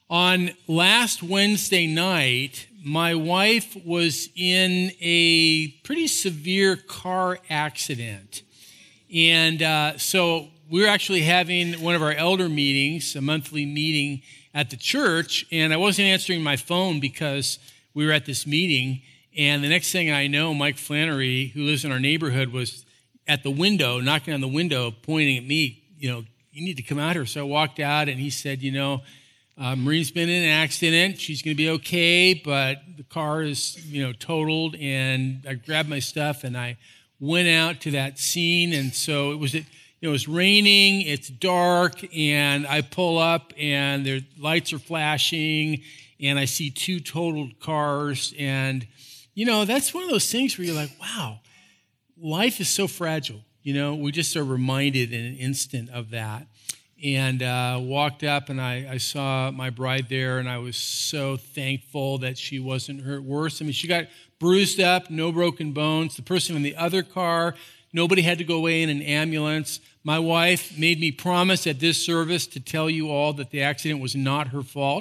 On last Wednesday night, my wife was in a pretty severe car accident. And so we were actually having one of our elder meetings, a monthly meeting at the church, and I wasn't answering my phone because we were at this meeting. And the next thing I know, Mike Flannery, who lives in our neighborhood, was at the window, knocking on the window, pointing at me, you need to come out here. So I walked out, and he said, Marine's been in an accident. She's going to be okay, but the car is, totaled. And I grabbed my stuff, and I went out to that scene. And so it was raining, it's dark, and I pull up, and their lights are flashing, and I see two totaled cars. And, that's one of those things where you're like, wow, life is so fragile. We just are reminded in an instant of that. And walked up, and I saw my bride there, and I was so thankful that she wasn't hurt worse. I mean, she got bruised up, no broken bones. The person in the other car, nobody had to go away in an ambulance. My wife made me promise at this service to tell you all that the accident was not her fault.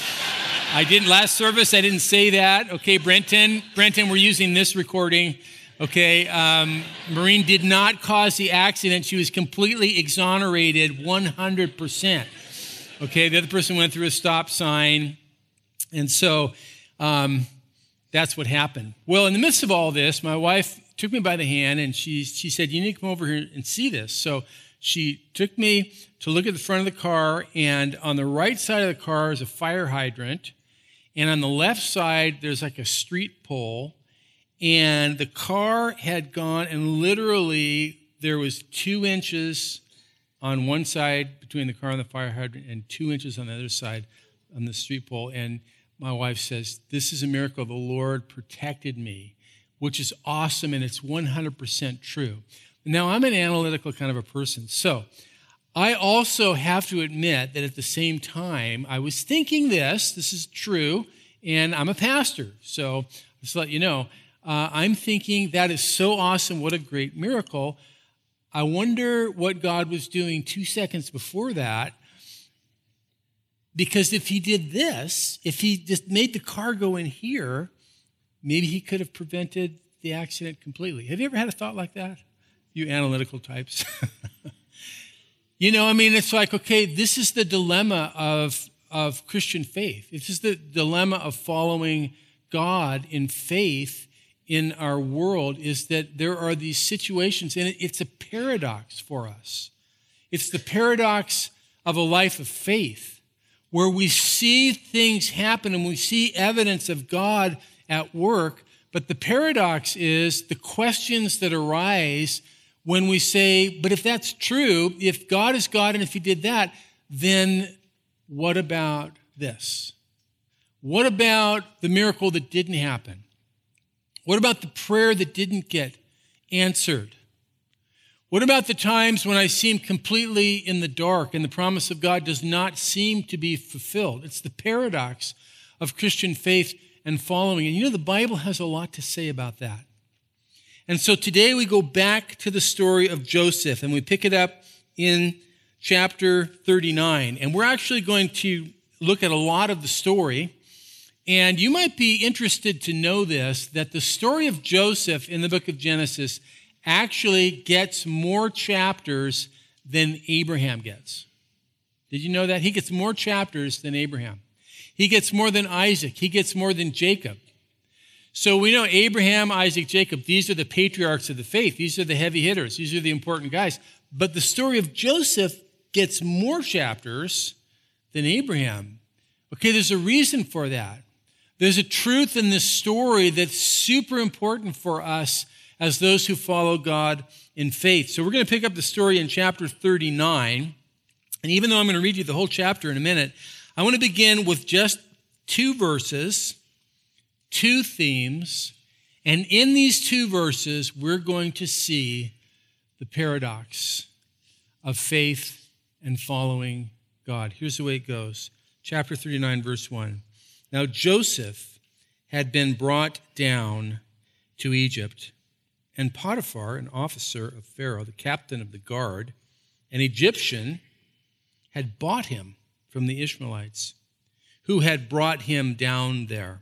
Last service, I didn't say that. Okay, Brenton, we're using this recording. Okay, Marine did not cause the accident. She was completely exonerated 100%. Okay, the other person went through a stop sign. And so that's what happened. Well, in the midst of all this, my wife took me by the hand, and she said, you need to come over here and see this. So she took me to look at the front of the car, and on the right side of the car is a fire hydrant. And on the left side, there's like a street pole. And the car had gone, and literally there was 2 inches on one side between the car and the fire hydrant and 2 inches on the other side on the street pole. And my wife says, this is a miracle. The Lord protected me, which is awesome, and it's 100% true. Now, I'm an analytical kind of a person. So I also have to admit that at the same time, I was thinking this is true, and I'm a pastor. So just to let you know, I'm thinking that is so awesome. What a great miracle. I wonder what God was doing 2 seconds before that. Because if he did this, if he just made the car go in here, maybe he could have prevented the accident completely. Have you ever had a thought like that? You analytical types. It's like, okay, this is the dilemma of Christian faith. This is the dilemma of following God in faith in our world, is that there are these situations, and it's a paradox for us. It's the paradox of a life of faith, where we see things happen and we see evidence of God at work, but the paradox is the questions that arise when we say, but if that's true, if God is God and if he did that, then what about this? What about the miracle that didn't happen? What about the prayer that didn't get answered? What about the times when I seem completely in the dark and the promise of God does not seem to be fulfilled? It's the paradox of Christian faith and following. And the Bible has a lot to say about that. And so today we go back to the story of Joseph, and we pick it up in chapter 39. And we're actually going to look at a lot of the story. And you might be interested to know this, that the story of Joseph in the book of Genesis actually gets more chapters than Abraham gets. Did you know that? He gets more chapters than Abraham. He gets more than Isaac. He gets more than Jacob. So we know Abraham, Isaac, Jacob, these are the patriarchs of the faith. These are the heavy hitters. These are the important guys. But the story of Joseph gets more chapters than Abraham. Okay, there's a reason for that. There's a truth in this story that's super important for us as those who follow God in faith. So we're going to pick up the story in chapter 39. And even though I'm going to read you the whole chapter in a minute, I want to begin with just 2 verses, 2 themes. And in these 2 verses, we're going to see the paradox of faith and following God. Here's the way it goes. Chapter 39, verse 1. Now Joseph had been brought down to Egypt, and Potiphar, an officer of Pharaoh, the captain of the guard, an Egyptian, had bought him from the Ishmaelites, who had brought him down there.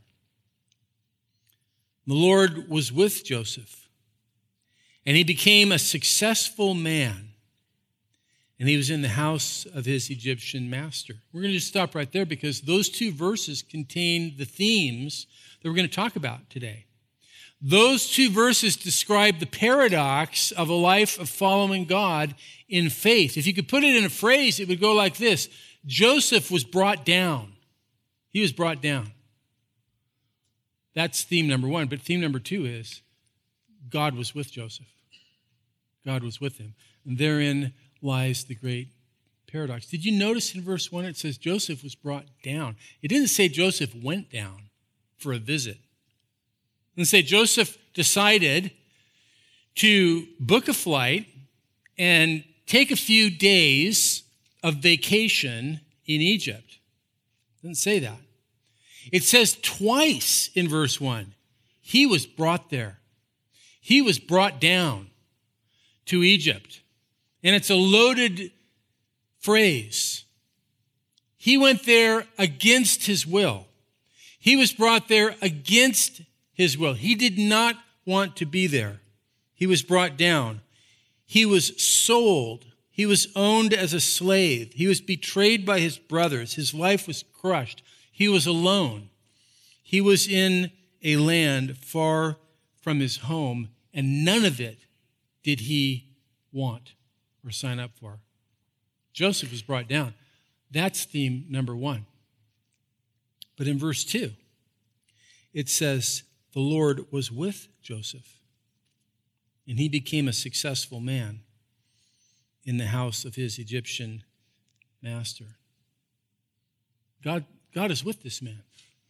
The Lord was with Joseph, and he became a successful man, and he was in the house of his Egyptian master. We're going to just stop right there because those two verses contain the themes that we're going to talk about today. Those two verses describe the paradox of a life of following God in faith. If you could put it in a phrase, it would go like this: Joseph was brought down. He was brought down. That's theme number one. But theme number two is God was with Joseph. God was with him. And therein lies the great paradox. Did you notice in verse 1 it says Joseph was brought down? It didn't say Joseph went down for a visit. It didn't say Joseph decided to book a flight and take a few days of vacation in Egypt. It didn't say that. It says twice in verse 1, he was brought there. He was brought down to Egypt. And it's a loaded phrase. He went there against his will. He was brought there against his will. He did not want to be there. He was brought down. He was sold. He was owned as a slave. He was betrayed by his brothers. His life was crushed. He was alone. He was in a land far from his home, and none of it did he want or sign up for. Joseph was brought down. That's theme number one. But in verse 2, it says, the Lord was with Joseph, and he became a successful man in the house of his Egyptian master. God is with this man.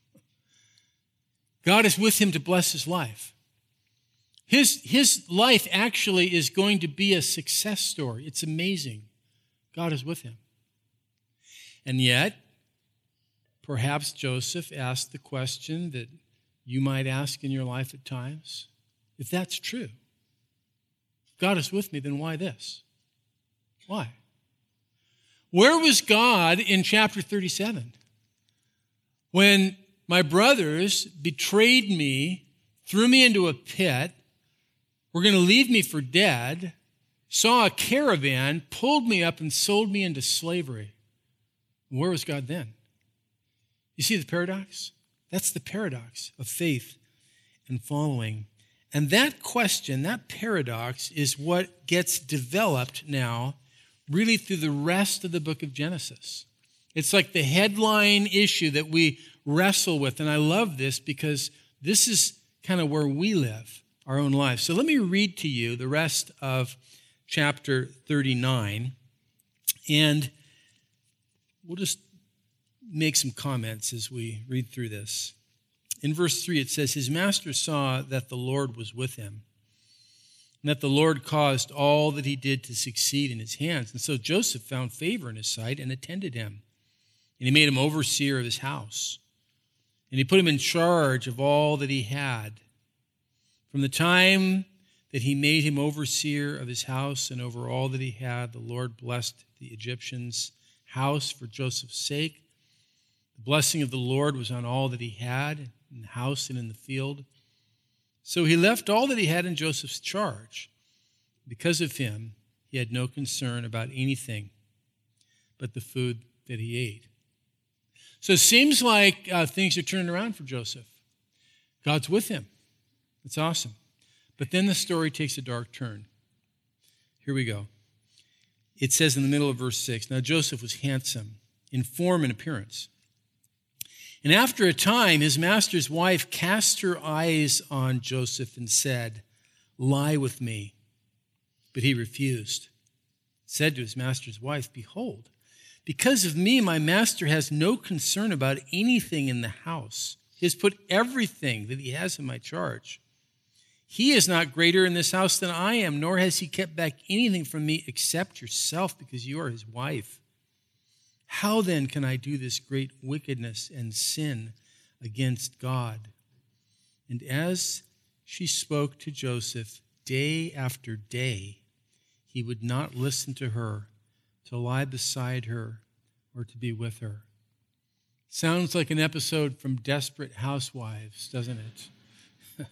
God is with him to bless his life. His life actually is going to be a success story. It's amazing. God is with him. And yet, perhaps Joseph asked the question that you might ask in your life at times. If that's true, if God is with me, then why this? Why? Where was God in chapter 37? When my brothers betrayed me, threw me into a pit, were going to leave me for dead, saw a caravan, pulled me up and sold me into slavery. Where was God then? You see the paradox? That's the paradox of faith and following. And that question, that paradox, is what gets developed now really through the rest of the book of Genesis. It's like the headline issue that we wrestle with. And I love this because this is kind of where we live our own lives. So let me read to you the rest of chapter 39. And we'll just make some comments as we read through this. In verse 3, it says, his master saw that the Lord was with him, and that the Lord caused all that he did to succeed in his hands. And so Joseph found favor in his sight and attended him. And he made him overseer of his house. And he put him in charge of all that he had. From the time that he made him overseer of his house and over all that he had, the Lord blessed the Egyptian's house for Joseph's sake. The blessing of the Lord was on all that he had, in the house and in the field. So he left all that he had in Joseph's charge. Because of him, he had no concern about anything but the food that he ate. So it seems like things are turning around for Joseph. God's with him. It's awesome. But then the story takes a dark turn. Here we go. It says in the middle of verse 6, now Joseph was handsome in form and appearance. And after a time, his master's wife cast her eyes on Joseph and said, lie with me. But he refused. Said to his master's wife, behold, because of me, my master has no concern about anything in the house. He has put everything that he has in my charge. He is not greater in this house than I am, nor has he kept back anything from me except yourself, because you are his wife. How then can I do this great wickedness and sin against God? And as she spoke to Joseph day after day, he would not listen to her, to lie beside her, or to be with her. Sounds like an episode from Desperate Housewives, doesn't it?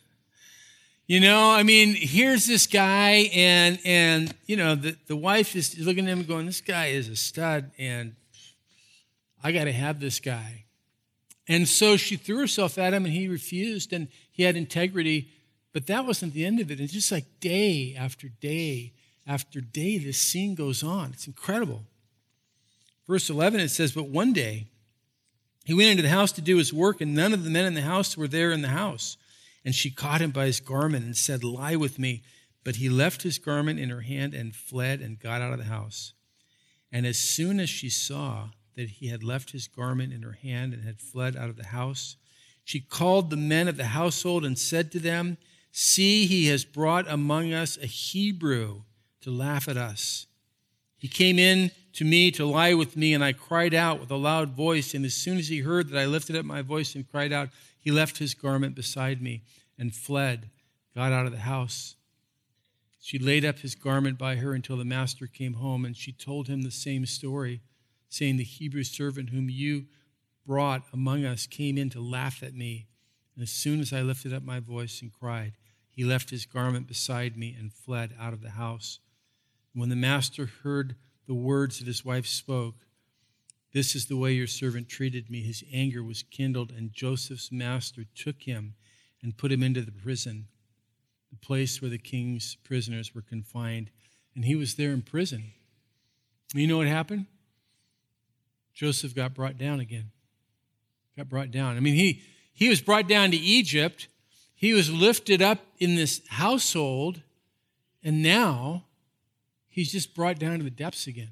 Here's this guy, and the wife is looking at him going, this guy is a stud, and I got to have this guy. And so she threw herself at him, and he refused, and he had integrity, but that wasn't the end of it. It's just like day after day after day, this scene goes on. It's incredible. Verse 11, it says, but one day, he went into the house to do his work, and none of the men in the house were there in the house. And she caught him by his garment and said, lie with me. But he left his garment in her hand and fled and got out of the house. And as soon as she saw that he had left his garment in her hand and had fled out of the house, she called the men of the household and said to them, see, he has brought among us a Hebrew to laugh at us. He came in to me to lie with me, and I cried out with a loud voice. And as soon as he heard that I lifted up my voice and cried out, he left his garment beside me and fled, got out of the house. She laid up his garment by her until the master came home, and she told him the same story, saying, the Hebrew servant whom you brought among us came in to laugh at me. And as soon as I lifted up my voice and cried, he left his garment beside me and fled out of the house. When the master heard the words that his wife spoke, this is the way your servant treated me, his anger was kindled, and Joseph's master took him and put him into the prison, the place where the king's prisoners were confined. And he was there in prison. You know what happened? Joseph got brought down again. Got brought down. He was brought down to Egypt. He was lifted up in this household, and now he's just brought down to the depths again.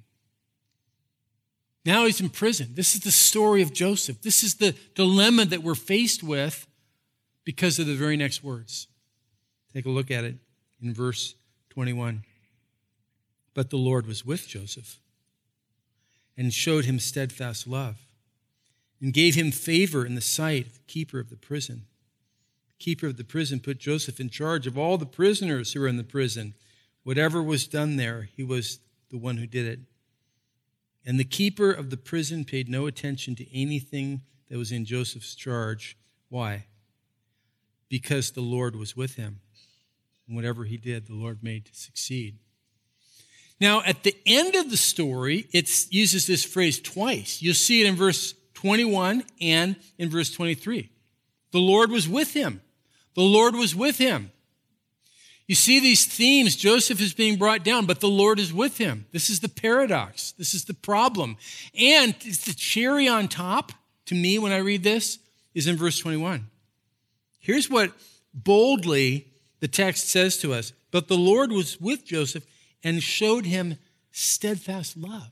Now he's in prison. This is the story of Joseph. This is the dilemma that we're faced with because of the very next words. Take a look at it in verse 21. But the Lord was with Joseph and showed him steadfast love and gave him favor in the sight of the keeper of the prison. The keeper of the prison put Joseph in charge of all the prisoners who were in the prison. Whatever was done there, he was the one who did it. And the keeper of the prison paid no attention to anything that was in Joseph's charge. Why? Because the Lord was with him. And whatever he did, the Lord made to succeed. Now, at the end of the story, it uses this phrase twice. You'll see it in verse 21 and in verse 23. The Lord was with him. The Lord was with him. You see these themes. Joseph is being brought down, but the Lord is with him. This is the paradox. This is the problem. And it's the cherry on top, to me, when I read this, is in verse 21. Here's what boldly the text says to us. But the Lord was with Joseph and showed him steadfast love.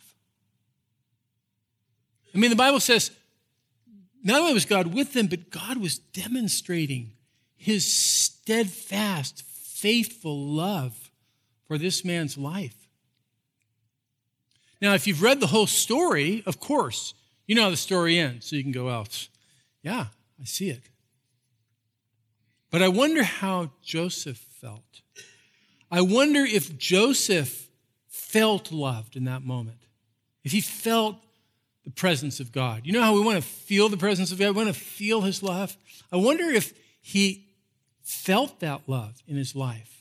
The Bible says not only was God with them, but God was demonstrating his steadfast, faithful love for this man's life. Now, if you've read the whole story, of course, you know how the story ends, so you can go else. Yeah, I see it. But I wonder how Joseph felt. I wonder if Joseph felt loved in that moment. If he felt the presence of God. You know how we want to feel the presence of God? We want to feel his love. I wonder if he felt that love in his life.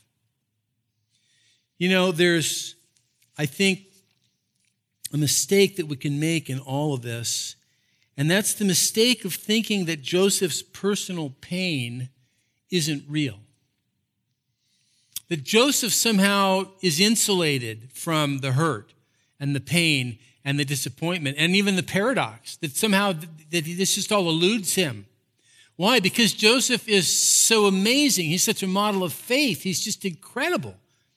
There's, I think, a mistake that we can make in all of this, and that's the mistake of thinking that Joseph's personal pain isn't real. That Joseph somehow is insulated from the hurt and the pain and the disappointment and even the paradox, that somehow that this just all eludes him. Why? Because Joseph is so amazing. He's such a model of faith. He's just incredible.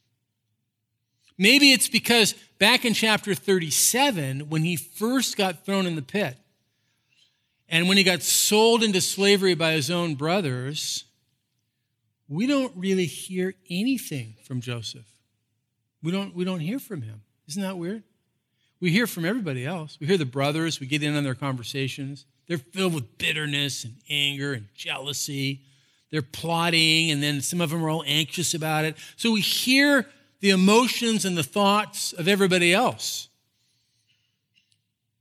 Maybe it's because back in chapter 37, when he first got thrown in the pit, and when he got sold into slavery by his own brothers, we don't really hear anything from Joseph. We don't hear from him. Isn't that weird? We hear from everybody else. We hear the brothers. We get in on their conversations. They're filled with bitterness and anger and jealousy. They're plotting, and then some of them are all anxious about it. So we hear the emotions and the thoughts of everybody else.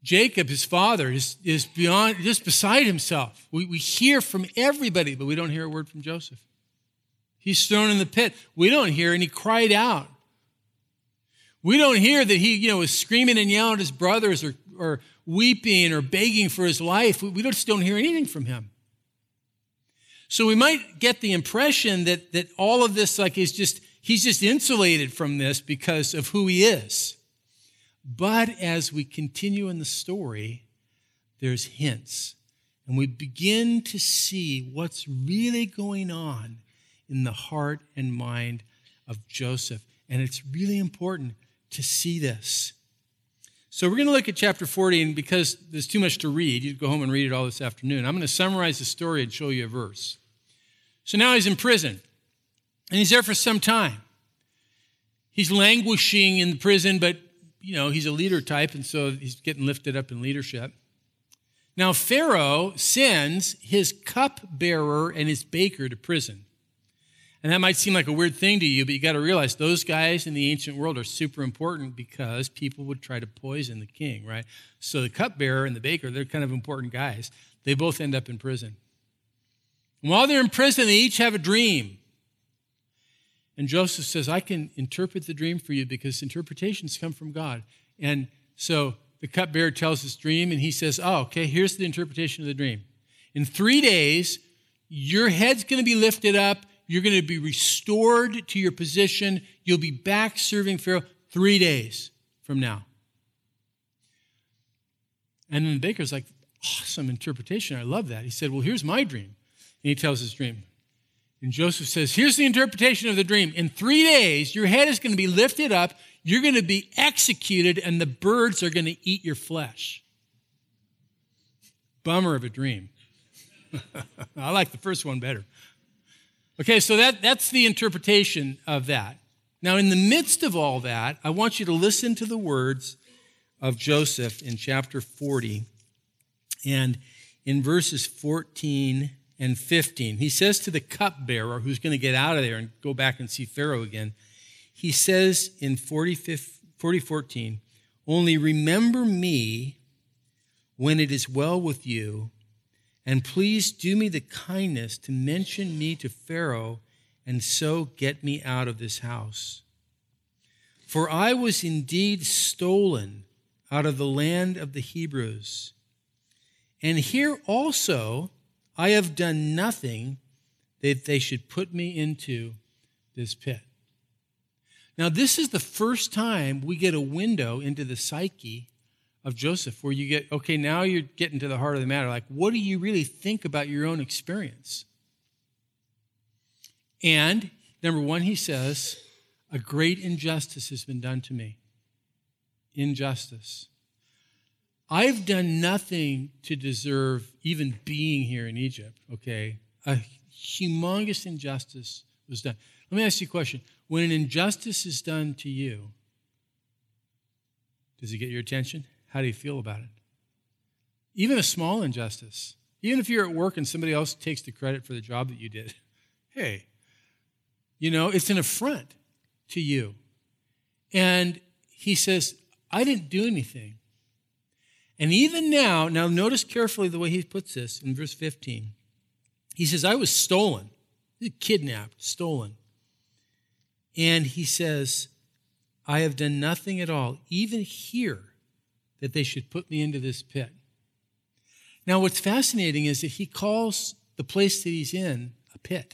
Jacob, his father, is beyond, just beside himself. We hear from everybody, but we don't hear a word from Joseph. He's thrown in the pit. We don't hear, and he cried out. We don't hear that he, was screaming and yelling at his brothers or weeping or begging for his life. We just don't hear anything from him. So we might get the impression that all of this, he's just insulated from this because of who he is. But as we continue in the story, there's hints. And we begin to see what's really going on in the heart and mind of Joseph. And it's really important to see this. So we're going to look at chapter 40, and because there's too much to read, you go home and read it all this afternoon. I'm going to summarize the story and show you a verse. So now he's in prison, and he's there for some time. He's languishing in the prison, but, he's a leader type, and so he's getting lifted up in leadership. Now, Pharaoh sends his cupbearer and his baker to prison. And that might seem like a weird thing to you, but you got to realize those guys in the ancient world are super important because people would try to poison the king, right? So the cupbearer and the baker, they're kind of important guys. They both end up in prison. And while they're in prison, they each have a dream. And Joseph says, I can interpret the dream for you because interpretations come from God. And so the cupbearer tells his dream, and he says, okay, here's the interpretation of the dream. In 3 days, your head's going to be lifted up. You're going to be restored to your position. You'll be back serving Pharaoh 3 days from now. And then the baker's like, awesome interpretation. I love that. He said, well, here's my dream. And he tells his dream. And Joseph says, here's the interpretation of the dream. In 3 days, your head is going to be lifted up. You're going to be executed, and the birds are going to eat your flesh. Bummer of a dream. I like the first one better. Okay, so that's the interpretation of that. Now, in the midst of all that, I want you to listen to the words of Joseph in chapter 40 and in verses 14 and 15. He says to the cupbearer who's going to get out of there and go back and see Pharaoh again, he says in 40:14, only remember me when it is well with you, and please do me the kindness to mention me to Pharaoh and so get me out of this house. For I was indeed stolen out of the land of the Hebrews. And here also I have done nothing that they should put me into this pit. Now, this is the first time we get a window into the psyche of Joseph, where you get, okay, now you're getting to the heart of the matter. Like, what do you really think about your own experience? And, number one, he says, a great injustice has been done to me. Injustice. I've done nothing to deserve even being here in Egypt, okay? A humongous injustice was done. Let me ask you a question. When an injustice is done to you, does it get your attention? How do you feel about it? Even a small injustice. Even if you're at work and somebody else takes the credit for the job that you did. Hey, it's an affront to you. And he says, I didn't do anything. And even now notice carefully the way he puts this in verse 15. He says, I was stolen, kidnapped, stolen. And he says, I have done nothing at all, even here, that they should put me into this pit. Now, what's fascinating is that he calls the place that he's in a pit.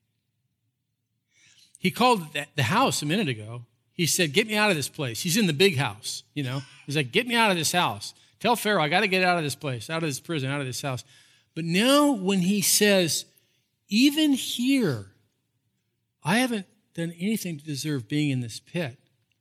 He called the house a minute ago. He said, get me out of this place. He's in the big house, He's like, get me out of this house. Tell Pharaoh, I got to get out of this place, out of this prison, out of this house. But now when he says, even here, I haven't done anything to deserve being in this pit,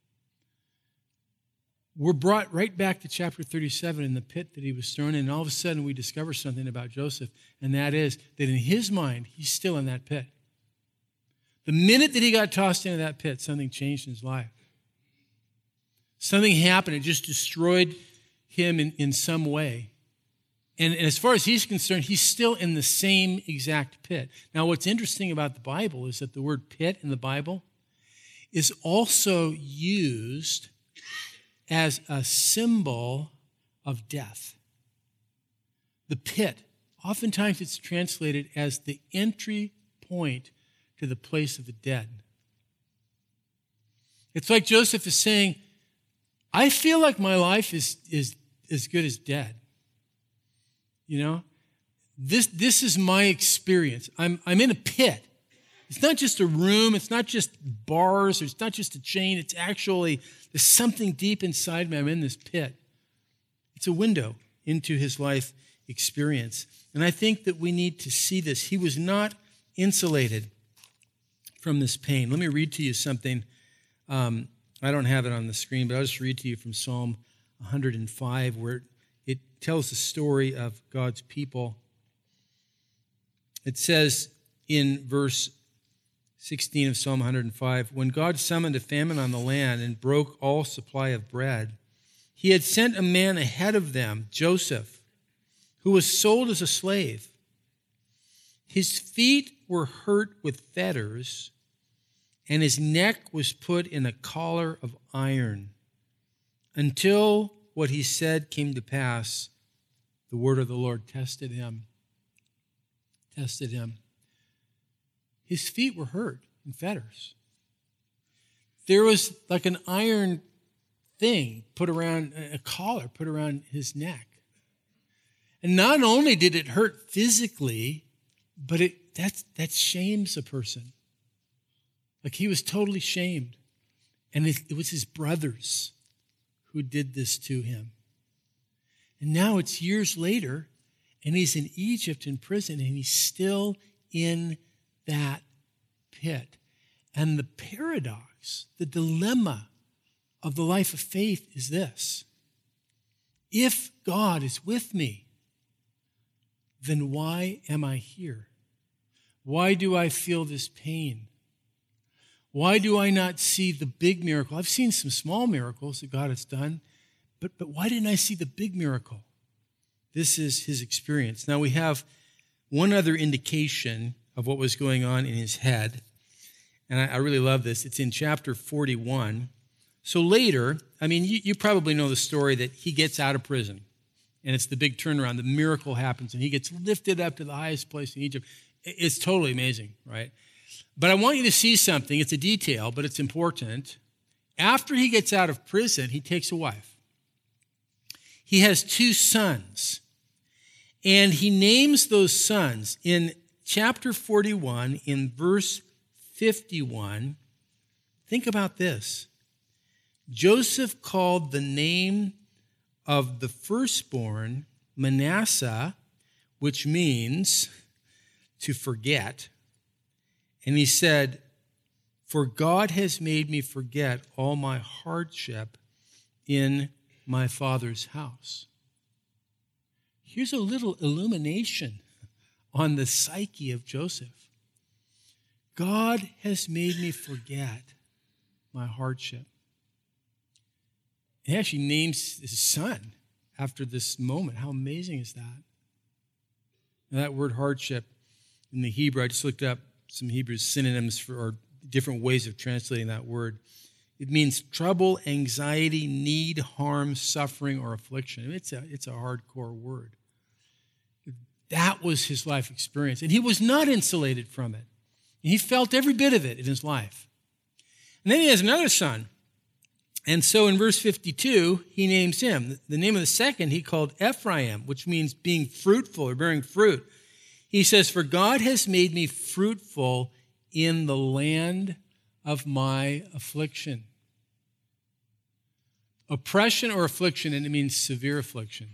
we're brought right back to chapter 37 in the pit that he was thrown in. And all of a sudden we discover something about Joseph, and that is that in his mind, he's still in that pit. The minute that he got tossed into that pit, something changed in his life. Something happened. It just destroyed him in some way. And as far as he's concerned, he's still in the same exact pit. Now, what's interesting about the Bible is that the word pit in the Bible is also used as a symbol of death. The pit, oftentimes it's translated as the entry point to the place of the dead. It's like Joseph is saying, I feel like my life is as good as dead. You know? This is my experience. I'm in a pit. It's not just a room. It's not just bars. It's not just a chain. It's actually, there's something deep inside me. I'm in this pit. It's a window into his life experience. And I think that we need to see this. He was not insulated from this pain. Let me read to you something. I don't have it on the screen, but I'll just read to you from Psalm 105, where it tells the story of God's people. It says in verse 16 of Psalm 105, when God summoned a famine on the land and broke all supply of bread, he had sent a man ahead of them, Joseph, who was sold as a slave. His feet were hurt with fetters, and his neck was put in a collar of iron, until what he said came to pass. The word of the Lord tested him. His feet were hurt in fetters. There was like an iron thing put around, a collar put around his neck. And not only did it hurt physically, but that shames a person. Like he was totally shamed. And it was his brothers who did this to him. And now it's years later, and he's in Egypt in prison, and he's still in that pit. And the paradox, the dilemma of the life of faith is this. If God is with me, then why am I here? Why do I feel this pain? Why do I not see the big miracle? I've seen some small miracles that God has done, but why didn't I see the big miracle? This is his experience. Now we have one other indication of what was going on in his head, and I really love this. It's in chapter 41. So later, you probably know the story that he gets out of prison, and it's the big turnaround. The miracle happens, and he gets lifted up to the highest place in Egypt. It's totally amazing, right? But I want you to see something. It's a detail, but it's important. After he gets out of prison, he takes a wife. He has 2 sons, and he names those sons. In chapter 41, in verse 51, think about this. Joseph called the name of the firstborn Manasseh, which means to forget. And he said, for God has made me forget all my hardship in my father's house. Here's a little illumination on the psyche of Joseph. God has made me forget my hardship. He actually names his son after this moment. How amazing is that? Now, that word hardship in the Hebrew, I just looked up some Hebrew synonyms or different ways of translating that word. It means trouble, anxiety, need, harm, suffering, or affliction. It's a hardcore word. That was his life experience. And he was not insulated from it. He felt every bit of it in his life. And then he has another son. And so in verse 52, he names him. The name of the second he called Ephraim, which means being fruitful or bearing fruit. He says, for God has made me fruitful in the land of my affliction. Oppression or affliction, and it means severe affliction.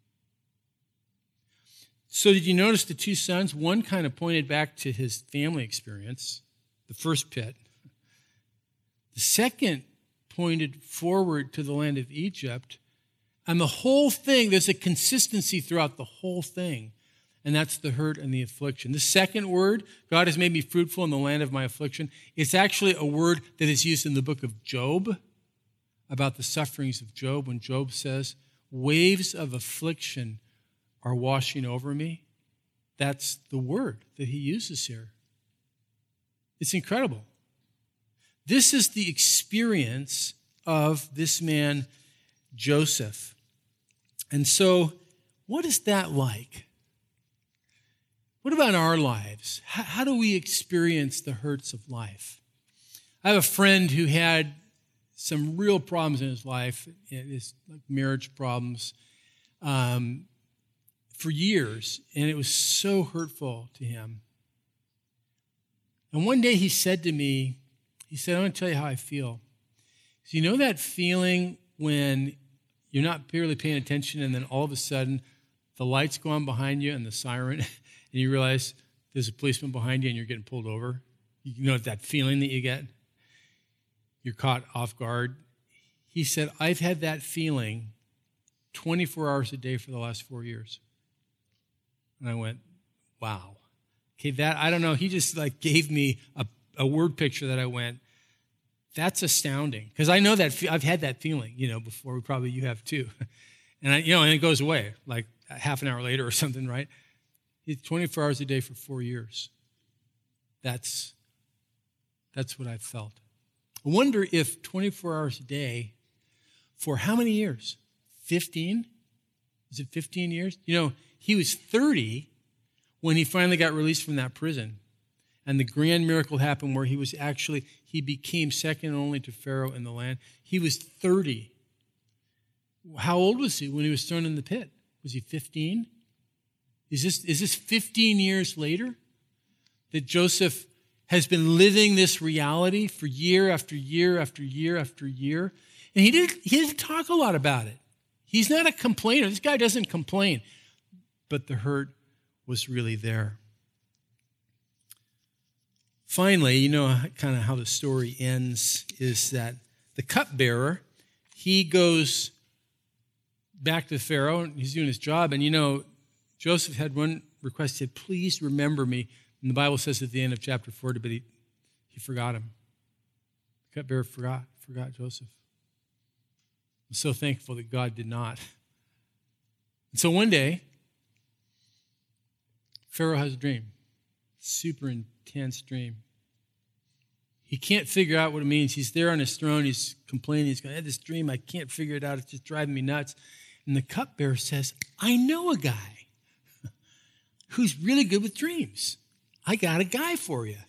So did you notice the 2 sons? One kind of pointed back to his family experience, the first pit. The second pointed forward to the land of Egypt. And the whole thing, there's a consistency throughout the whole thing. And that's the hurt and the affliction. The second word, God has made me fruitful in the land of my affliction, it's actually a word that is used in the book of Job about the sufferings of Job, when Job says, waves of affliction are washing over me. That's the word that he uses here. It's incredible. This is the experience of this man, Joseph. And so, what is that like? What about our lives? How do we experience the hurts of life? I have a friend who had some real problems in his life, his marriage problems, for years, and it was so hurtful to him. And one day he said to me, I want to tell you how I feel. So you know that feeling when you're not barely paying attention and then all of a sudden the lights go on behind you and the siren and you realize there's a policeman behind you and you're getting pulled over? You know that feeling that you get? You're caught off guard. He said, I've had that feeling 24 hours a day for the last 4 years. And I went, wow. Okay, that, I don't know, he just gave me a word picture that I went, that's astounding. Because I know that, I've had that feeling, before, probably you have too. And and it goes away, like half an hour later or something, right? It's 24 hours a day for 4 years. That's what I've felt. I wonder if 24 hours a day for how many years? 15? Is it 15 years? He was 30 when he finally got released from that prison. And the grand miracle happened where he became second only to Pharaoh in the land. He was 30. How old was he when he was thrown in the pit? Was he 15? Is this 15 years later that Joseph has been living this reality for year after year after year after year? And he didn't talk a lot about it. He's not a complainer. This guy doesn't complain. But the hurt was really there. Finally, kind of how the story ends is that the cupbearer, he goes back to Pharaoh, and he's doing his job. And Joseph had one request, he said, please remember me. And the Bible says at the end of chapter 40, but he forgot him. The cupbearer forgot Joseph. I'm so thankful that God did not. And so one day, Pharaoh has a dream, super intense dream. He can't figure out what it means. He's there on his throne. He's complaining. He's going, I had this dream. I can't figure it out. It's just driving me nuts. And the cupbearer says, I know a guy who's really good with dreams. I got a guy for you,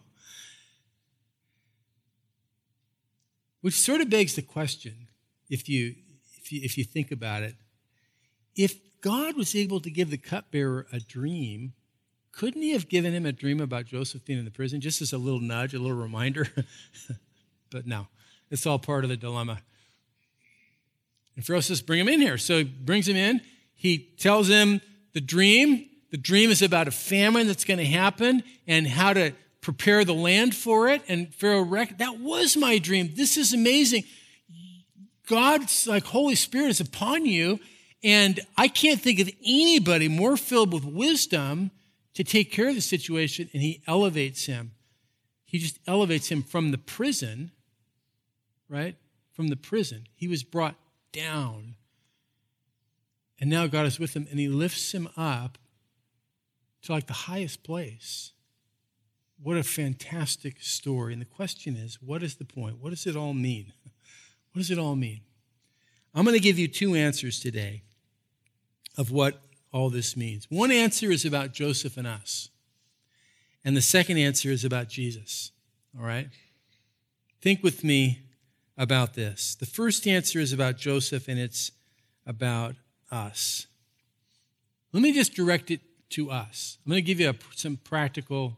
Which sort of begs the question, if you think about it. If God was able to give the cupbearer a dream, couldn't he have given him a dream about Joseph being in the prison, just as a little nudge, a little reminder? But no, it's all part of the dilemma. And Pharaoh says, bring him in here. So he brings him in. He tells him the dream. The dream is about a famine that's going to happen and how to prepare the land for it. And Pharaoh that was my dream. This is amazing. God's Holy Spirit is upon you. And I can't think of anybody more filled with wisdom to take care of the situation. And he elevates him. He just elevates him from the prison, right? From the prison. He was brought down. And now God is with him, and he lifts him up to the highest place. What a fantastic story. And the question is, what is the point? What does it all mean? What does it all mean? I'm going to give you two answers today of what all this means. One answer is about Joseph and us. And the second answer is about Jesus. All right? Think with me about this. The first answer is about Joseph, and it's about us. Let me just direct it to us. I'm going to give you some practical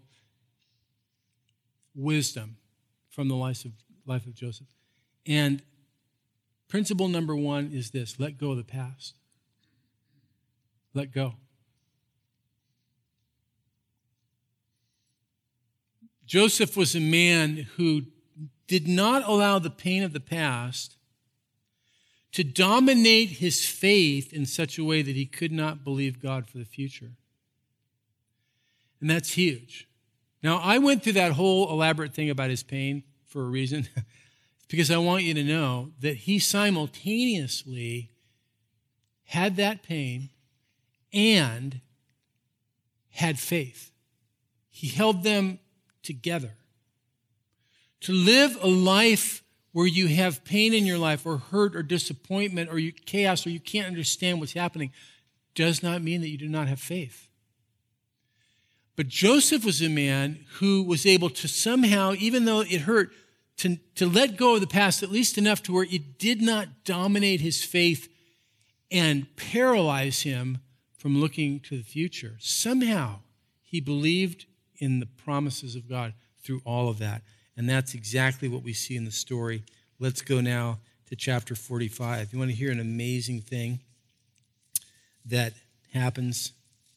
wisdom from the life of Joseph. And principle number one is this: let go of the past. Let go. Joseph was a man who did not allow the pain of the past to dominate his faith in such a way that he could not believe God for the future. And that's huge. Now, I went through that whole elaborate thing about his pain for a reason, because I want you to know that he simultaneously had that pain and had faith. He held them together. To live a life where you have pain in your life or hurt or disappointment or chaos or you can't understand what's happening, does not mean that you do not have faith. But Joseph was a man who was able to somehow, even though it hurt, to let go of the past, at least enough to where it did not dominate his faith and paralyze him from looking to the future. Somehow, he believed in the promises of God through all of that. And that's exactly what we see in the story. Let's go now to chapter 45. You want to hear an amazing thing that happens?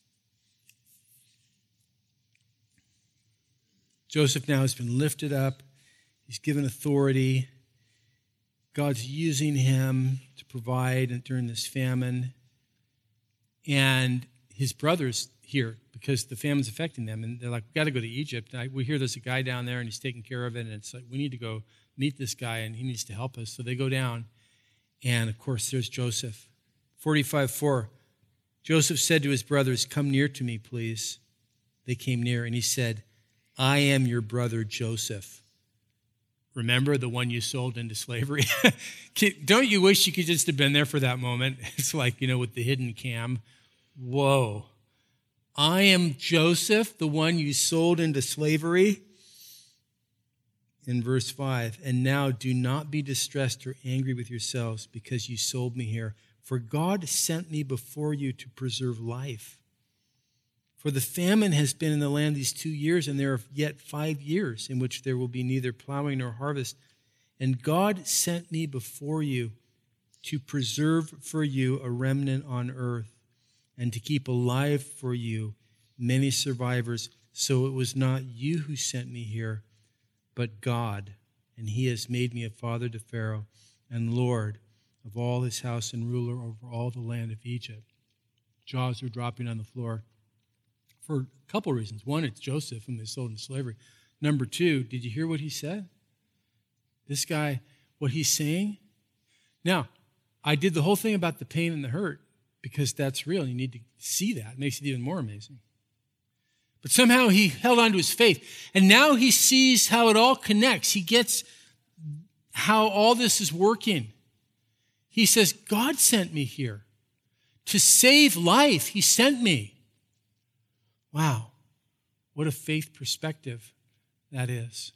Joseph now has been lifted up. He's given authority. God's using him to provide during this famine. And his brothers here, because the famine's affecting them, and they're like, we got to go to Egypt. We hear there's a guy down there, and he's taking care of it, and it's like, we need to go meet this guy, and he needs to help us. So they go down, and of course, there's Joseph. 45:4, Joseph said to his brothers, come near to me, please. They came near, and he said, I am your brother Joseph. Remember the one you sold into slavery? Don't you wish you could just have been there for that moment? It's like, with the hidden cam. Whoa. I am Joseph, the one you sold into slavery. In verse 5, and now do not be distressed or angry with yourselves because you sold me here. For God sent me before you to preserve life. For the famine has been in the land these 2 years, and there are yet 5 years in which there will be neither plowing nor harvest. And God sent me before you to preserve for you a remnant on earth, and to keep alive for you many survivors. So it was not you who sent me here, but God. And he has made me a father to Pharaoh and Lord of all his house and ruler over all the land of Egypt. Jaws are dropping on the floor for a couple reasons. One, it's Joseph, whom they sold into slavery. Number two, did you hear what he said? This guy, what he's saying? Now, I did the whole thing about the pain and the hurt because that's real. You need to see that. It makes it even more amazing. But somehow he held on to his faith. And now he sees how it all connects. He gets how all this is working. He says, God sent me here to save life. He sent me. Wow, what a faith perspective that is.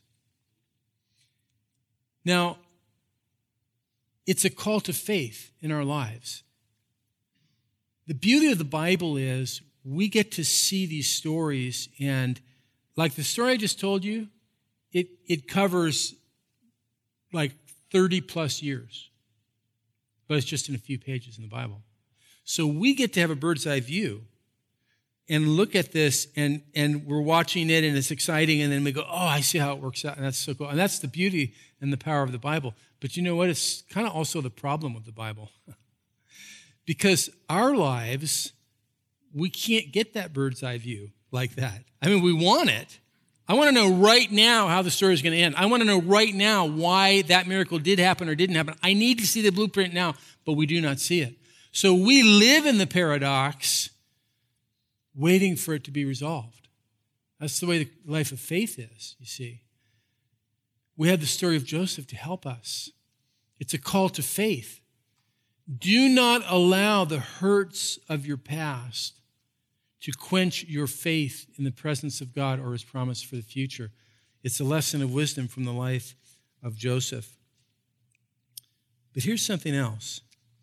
Now, it's a call to faith in our lives. The beauty of the Bible is we get to see these stories, and like the story I just told you, it covers like 30 plus years, but it's just in a few pages in the Bible. So we get to have a bird's eye view and look at this, and we're watching it, and it's exciting, and then we go, oh, I see how it works out, and that's so cool. And that's the beauty and the power of the Bible. But you know what? It's kind of also the problem with the Bible. Because our lives, we can't get that bird's eye view like that. I mean, we want it. I want to know right now how the story is going to end. I want to know right now why that miracle did happen or didn't happen. I need to see the blueprint now, but we do not see it. So we live in the paradox, waiting for it to be resolved. That's the way the life of faith is, you see. We have the story of Joseph to help us. It's a call to faith. Do not allow the hurts of your past to quench your faith in the presence of God or his promise for the future. It's a lesson of wisdom from the life of Joseph. But here's something else.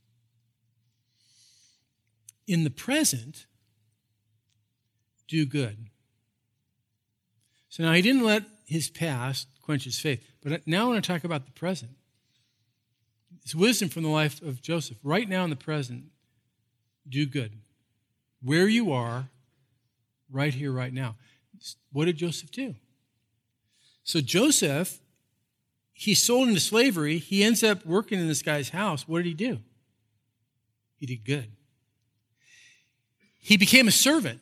In the present, do good. So now he didn't let his past quench his faith, but now I want to talk about the present. It's wisdom from the life of Joseph. Right now in the present, do good. Where you are, right here, right now. What did Joseph do? So Joseph, he's sold into slavery. He ends up working in this guy's house. What did he do? He did good. He became a servant.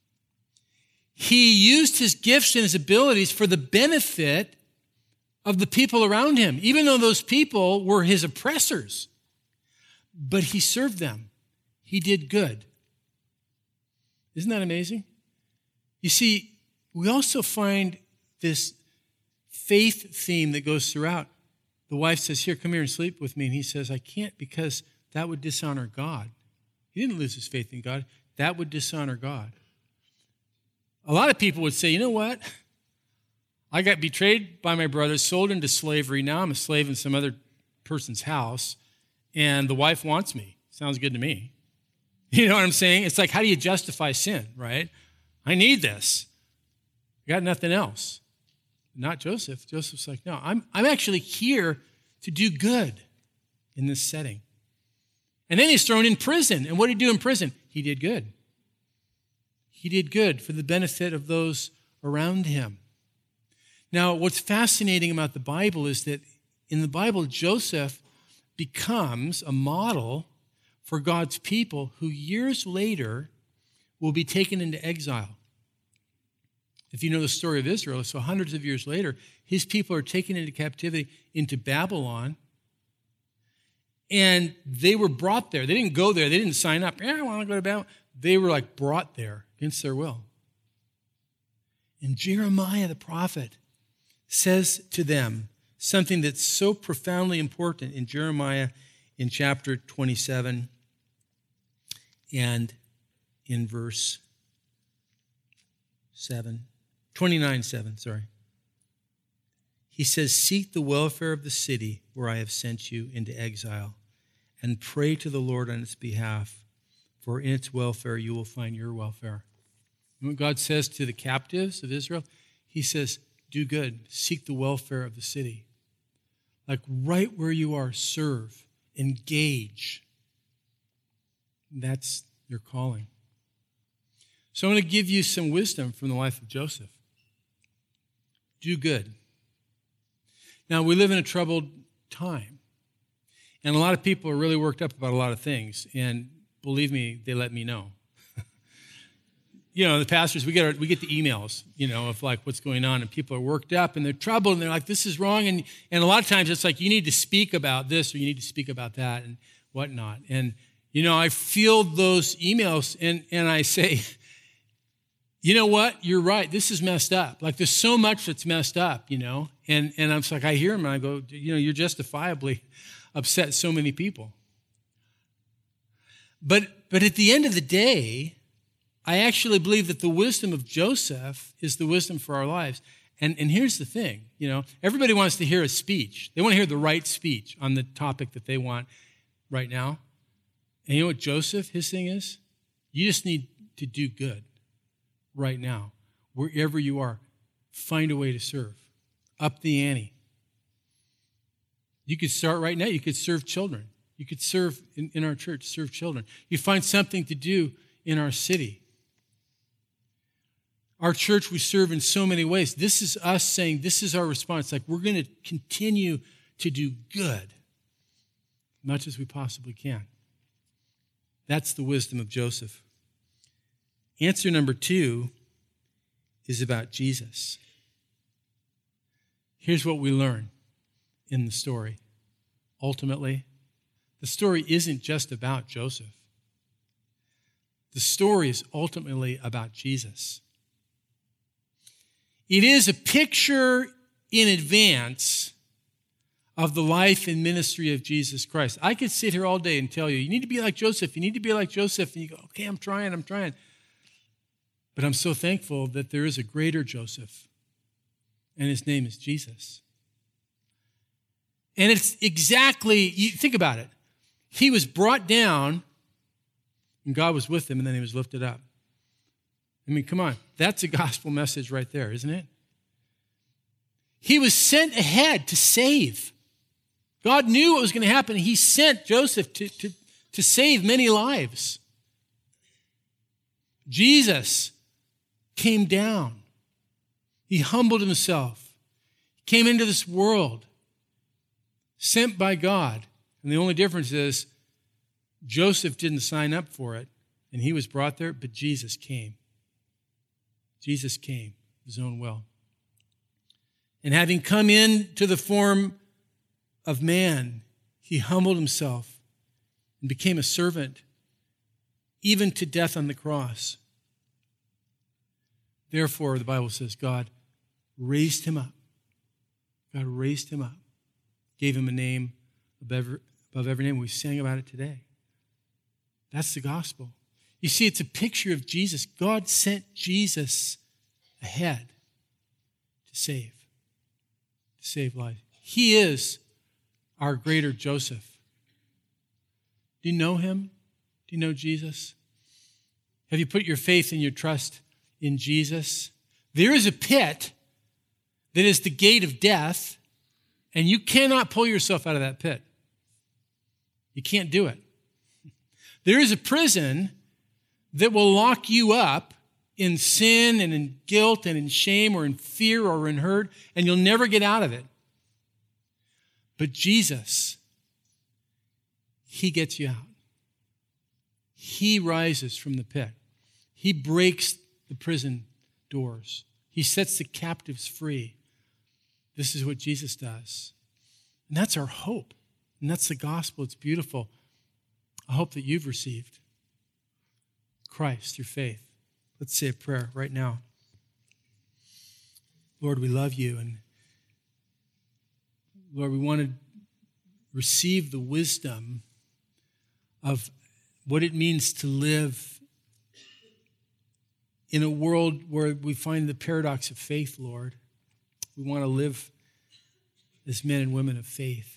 He used his gifts and his abilities for the benefit of the people around him, even though those people were his oppressors. But he served them. He did good. Isn't that amazing? You see, we also find this faith theme that goes throughout the wife says, here, come here and sleep with me. And he says, I can't because that would dishonor God. He didn't lose his faith in God. That would dishonor God. A lot of people would say, you know what? I got betrayed by my brothers, sold into slavery. Now I'm a slave in some other person's house, and the wife wants me. Sounds good to me. You know what I'm saying? It's like, how do you justify sin, right? I need this. I got nothing else. Not Joseph. Joseph's like, no, I'm actually here to do good in this setting. And then he's thrown in prison. And what did he do in prison? He did good. He did good for the benefit of those around him. Now, what's fascinating about the Bible is that in the Bible, Joseph becomes a model for God's people who years later will be taken into exile. If you know the story of Israel, so hundreds of years later, his people are taken into captivity into Babylon, and they were brought there. They didn't go there. They didn't sign up. I want to go to Babylon. They were like brought there against their will. And Jeremiah the prophet says to them something that's so profoundly important in Jeremiah in chapter 27 and in verse 29:7. He says, seek the welfare of the city where I have sent you into exile, and pray to the Lord on its behalf, for in its welfare you will find your welfare. And what God says to the captives of Israel, he says, do good, seek the welfare of the city. Like right where you are, serve, engage. That's your calling. So I'm going to give you some wisdom from the life of Joseph. Do good. Now, we live in a troubled time, and a lot of people are really worked up about a lot of things, and believe me, they let me know. You know, the pastors, we get the emails, you know, of like what's going on, and people are worked up, and they're troubled, and they're like, this is wrong, and a lot of times it's like, you need to speak about this, or you need to speak about that, and whatnot. And, you know, I field those emails, and I say, you know what? You're right. This is messed up. Like, there's so much that's messed up, you know? And I'm just like, I hear them, and I go, you know, you're justifiably upset so many people. But at the end of the day, I actually believe that the wisdom of Joseph is the wisdom for our lives. And here's the thing, you know, everybody wants to hear a speech. They want to hear the right speech on the topic that they want right now. And you know what Joseph, his thing is? You just need to do good. Right now, wherever you are, find a way to serve. Up the ante. You could start right now. You could serve children. You could serve in our church, serve children. You find something to do in our city. Our church, we serve in so many ways. This is us saying, this is our response. Like, we're going to continue to do good as much as we possibly can. That's the wisdom of Joseph. Answer number 2 is about Jesus. Here's what we learn in the story. Ultimately, the story isn't just about Joseph. The story is ultimately about Jesus. It is a picture in advance of the life and ministry of Jesus Christ. I could sit here all day and tell you, you need to be like Joseph, you need to be like Joseph. And you go, okay, I'm trying. But I'm so thankful that there is a greater Joseph, and his name is Jesus. And it's exactly, you think about it. He was brought down, and God was with him, and then he was lifted up. I mean, come on. That's a gospel message right there, isn't it? He was sent ahead to save. God knew what was going to happen. He sent Joseph to save many lives. Jesus came down. He humbled himself. He came into this world, sent by God. And the only difference is Joseph didn't sign up for it, and he was brought there, but Jesus came. Jesus came, his own will. And having come into the form of man, he humbled himself and became a servant, even to death on the cross. Therefore, the Bible says God raised him up. God raised him up, gave him a name above every name. We sang about it today. That's the gospel. You see, it's a picture of Jesus. God sent Jesus ahead to save lives. He is our greater Joseph. Do you know him? Do you know Jesus? Have you put your faith and your trust in Jesus? There is a pit that is the gate of death, and you cannot pull yourself out of that pit. You can't do it. There is a prison that will lock you up in sin and in guilt and in shame or in fear or in hurt, and you'll never get out of it. But Jesus, he gets you out. He rises from the pit. He breaks the prison doors. He sets the captives free. This is what Jesus does. And that's our hope. And that's the gospel. It's beautiful. I hope that you've received Christ through faith. Let's say a prayer right now. Lord, we love you. And Lord, we want to receive the wisdom of what it means to live in a world where we find the paradox of faith, Lord. We want to live as men and women of faith.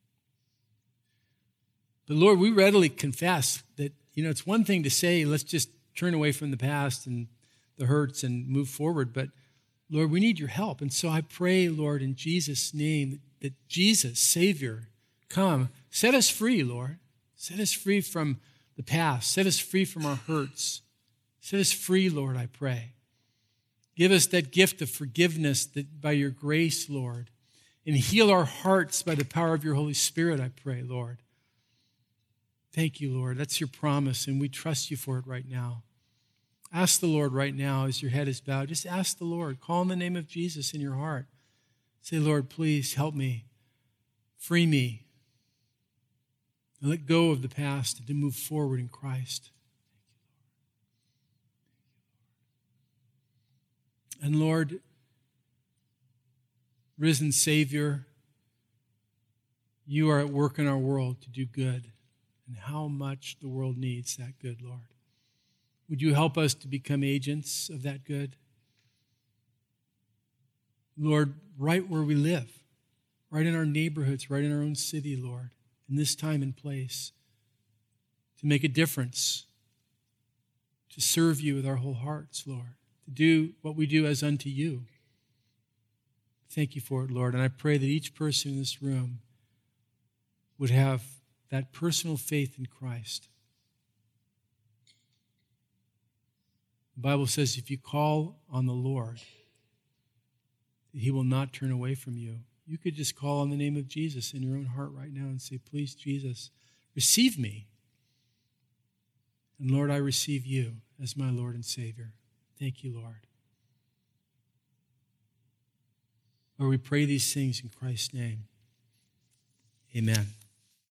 But Lord, we readily confess that, it's one thing to say, let's just turn away from the past and the hurts and move forward. But Lord, we need your help. And so I pray, Lord, in Jesus' name, that Jesus, Savior, come, set us free, Lord. Set us free from the past. Set us free from our hurts. Set us free, Lord, I pray. Give us that gift of forgiveness that by your grace, Lord, and heal our hearts by the power of your Holy Spirit, I pray, Lord. Thank you, Lord. That's your promise, and we trust you for it right now. Ask the Lord right now as your head is bowed. Just ask the Lord. Call on the name of Jesus in your heart. Say, Lord, please help me. Free me. And let go of the past and to move forward in Christ. And Lord, risen Savior, you are at work in our world to do good. And how much the world needs that good, Lord. Would you help us to become agents of that good? Lord, right where we live, right in our neighborhoods, right in our own city, Lord, in this time and place, to make a difference, to serve you with our whole hearts, Lord, to do what we do as unto you. Thank you for it, Lord. And I pray that each person in this room would have that personal faith in Christ. The Bible says if you call on the Lord, he will not turn away from you. You could just call on the name of Jesus in your own heart right now and say, please, Jesus, receive me. And Lord, I receive you as my Lord and Savior. Thank you, Lord. Lord, we pray these things in Christ's name. Amen.